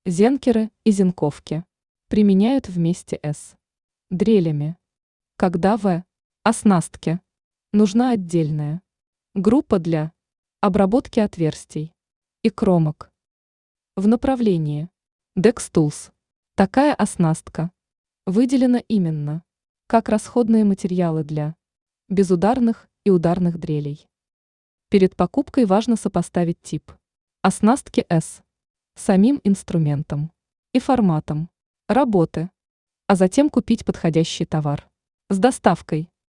Зенкеры и зенковки применяют вместе с дрелями. Когда в оснастке нужна отдельная группа для обработки отверстий и кромок. В направлении Dextools такая оснастка выделена именно как расходные материалы для безударных и ударных дрелей. Перед покупкой важно сопоставить тип оснастки с самим инструментом и форматом работы, а затем купить подходящий товар. С доставкой